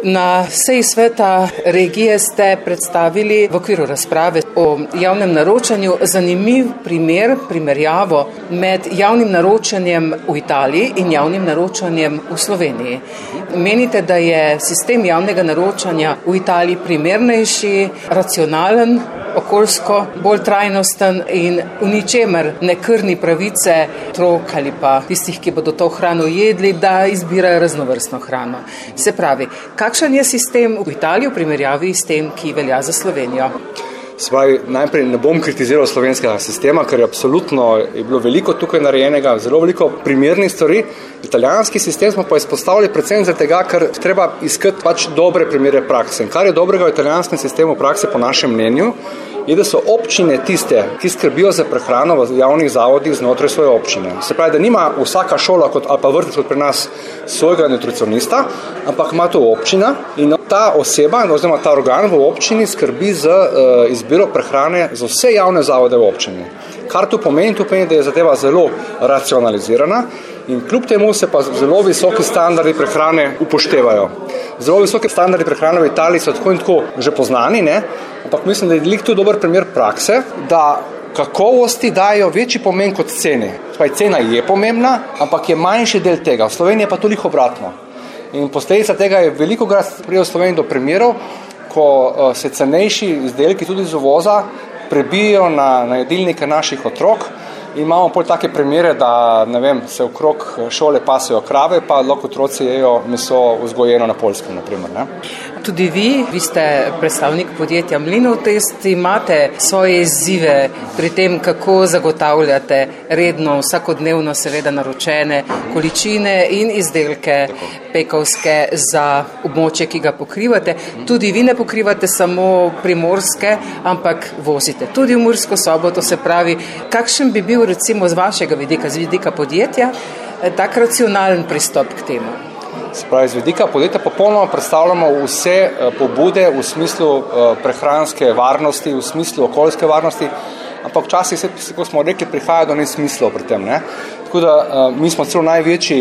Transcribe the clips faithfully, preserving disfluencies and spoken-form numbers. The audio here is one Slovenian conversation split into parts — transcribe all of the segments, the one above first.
Na seji sveta regije ste predstavili v okviru razprave o javnem naročanju zanimiv primer, primerjavo med javnim naročanjem v Italiji in javnim naročanjem v Sloveniji. Menite, da je sistem javnega naročanja v Italiji primernejši, racionalen, okoljsko bolj trajnosten in v ničemer ne krni pravice otrok ali pa tistih, ki bodo to hrano jedli, da izbirajo raznovrstno hrano. Se pravi, kakšen je sistem v Italiji v primerjavi s tem, ki velja za Slovenijo? Spravi, najprej ne bom kritiziral slovenskega sistema, ker je absolutno je bilo veliko tukaj narejenega, zelo veliko primernih stvari. Italijanski sistem smo pa izpostavili predvsem zaradi tega, ker treba iskati pač dobre primere prakse. In kar je dobrega v italijanskem sistemu prakse po našem mnenju, je, da so občine tiste, ki skrbijo za prehrano v javnih zavodih znotraj svoje občine. Se pravi, da nima vsaka šola kot, ali pa vrtec kot pri nas svojega nutricionista, ampak ima to občina in ta oseba, oziroma ta organ v občini skrbi za uh, izbiro prehrane za vse javne zavode v občini. Kar tu pomeni, tu pomeni, da je zadeva zelo racionalizirana in kljub temu se pa zelo visoki standardi prehrane upoštevajo. Zelo visoki standardi prehrane v Italiji so tako in tako že poznani, ne? Ampak mislim, da je lik tu dober primer prakse, da kakovosti dajo večji pomen kot ceni. Spaj, cena je pomembna, ampak je manjši del tega. V Sloveniji je pa toliko obratno. In posledica tega je veliko krat prije v Sloveniji do primerov, ko uh, se cenejši izdelki tudi z uvoza prebijajo na, na jedilnike naših otrok. In imamo pol take primere, da ne vem, se okrog šole pasejo krave, pa lahko otroci jejo meso vzgojeno na Poljskem, na primer, ne? Tudi vi, vi ste predstavnik podjetja Mlinov Test, imate svoje izzive pri tem, kako zagotavljate redno, vsakodnevno seveda naročene količine in izdelke pekovske za območje, ki ga pokrivate. Tudi vi ne pokrivate samo primorske, ampak vozite tudi v Mursko Soboto, se pravi, kakšen bi bil recimo z vašega vidika, z vidika podjetja, tak racionalen pristop k temu? Spravi, z vidika podjetja popolnoma predstavljamo vse pobude v smislu prehranske varnosti, v smislu okoljske varnosti, ampak včasih se, ko smo rekli, prihaja do nesmislov pri tem, ne? Tako da mi smo celo največji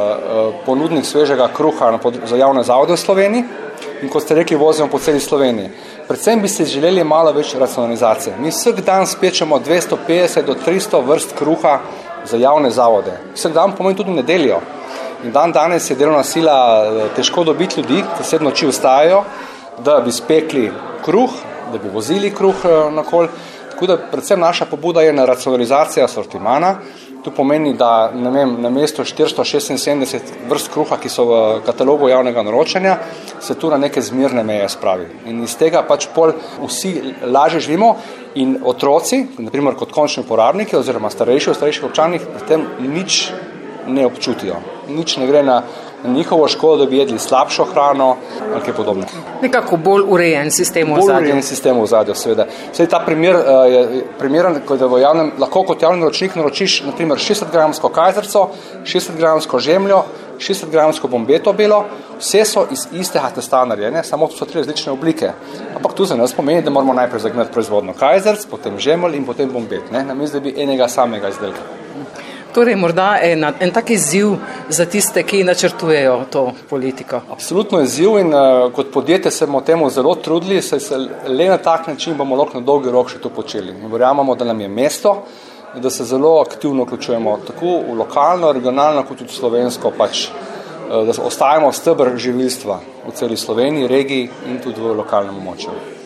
ponudnik svežega kruha za javne zavode v Sloveniji in kot ste rekli, vozimo po celi Sloveniji. Predvsem bi si želeli malo več racionalizacije. Mi vsak dan spečemo dvesto petdeset do tristo vrst kruha za javne zavode. Vsak dan pomeni tudi nedeljo. In dan danes je delovna sila težko dobiti ljudi, ki sedem noči vstajajo, da bi spekli kruh, da bi vozili kruh na kol. Tako da predvsem naša pobuda je na racionalizacija sortimana. To pomeni, da ne vem, na mesto štiristo šestinsedemdeset vrst kruha, ki so v katalogu javnega naročanja, se tu na neke zmirne meje spravi. In iz tega pač pol vsi lažje živimo in otroci, na primer kot končni uporabniki oziroma starejši v starejših občanih, pri tem nič ne občutijo. Nič ne gre na njihovo škodo, da bi jedli slabšo hrano ali kaj podobno. Nekako bolj urejen sistem v ozadju. Bolj urejen sistem v ozadju, seveda. Sedaj ta primer uh, je primeren, da v javnem, lahko kot javni naročnik naročiš na primer šestdeset gramsko kajzerco, šestdeset gramsko žemljo, šestdeset gramsko bombeto belo, vse so iz istega testa narejene, samo to so tri različne oblike. Ampak tu za nas pomeni, da moramo najprej zagnati proizvodno kajzerc, potem žemelj in potem bombet, ne, namesto da bi enega samega izdelka. Torej, morda en, en tak izziv za tiste, ki načrtujejo to politiko. Absolutno izziv in uh, kot podjetje se bomo temu zelo trudili, saj se le na tak način bomo lahko na dolgi rok še to počeli. In verjamemo, da nam je mesto, da se zelo aktivno vključujemo tako v lokalno, regionalno, kot tudi slovensko, pač, uh, da ostajamo steber živilstva v celi Sloveniji, regiji in tudi v lokalnem območju.